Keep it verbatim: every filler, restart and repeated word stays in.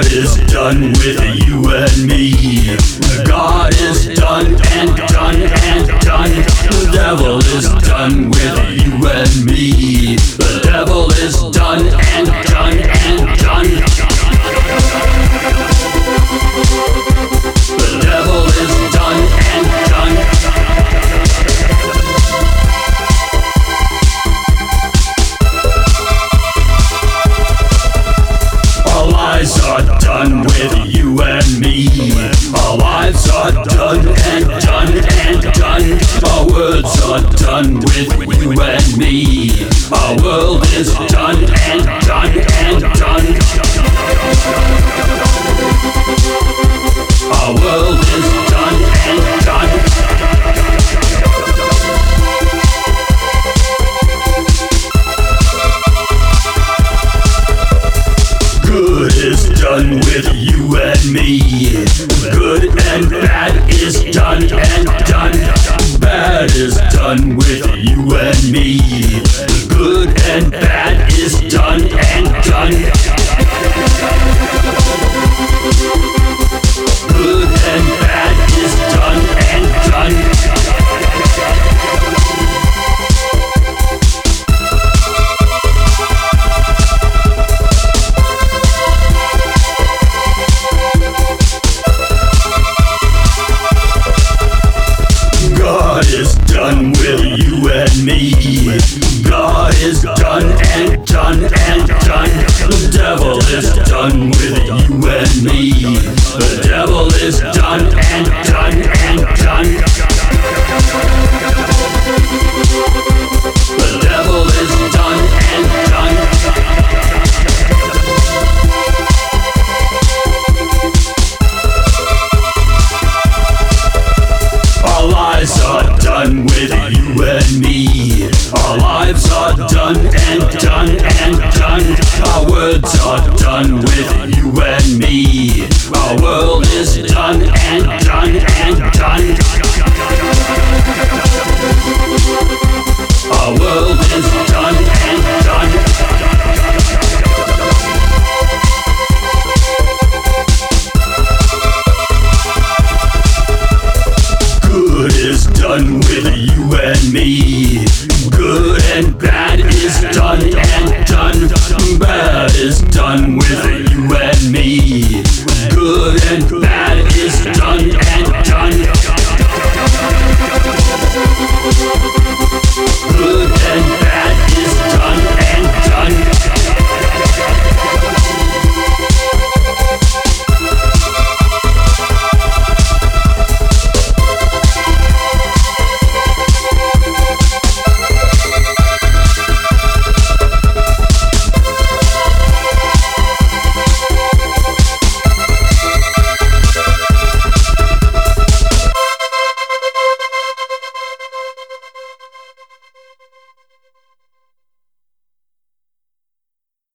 is done with you and me. God is done and done and done. The devil is done with you and me. The devil is done and done and done. The devil is done and done. Our lives are done with you and me. Our lives are done and done and done. Our words are done with you and me. Our world is done and done and done. Our world is done and done. Good is done with you and me. Good and bad is done and done. Bad is done with you and me. Good and bad is done and done. Good and bad is done and done. God is done with you and me. God is done and done and done. The devil is done with you and me.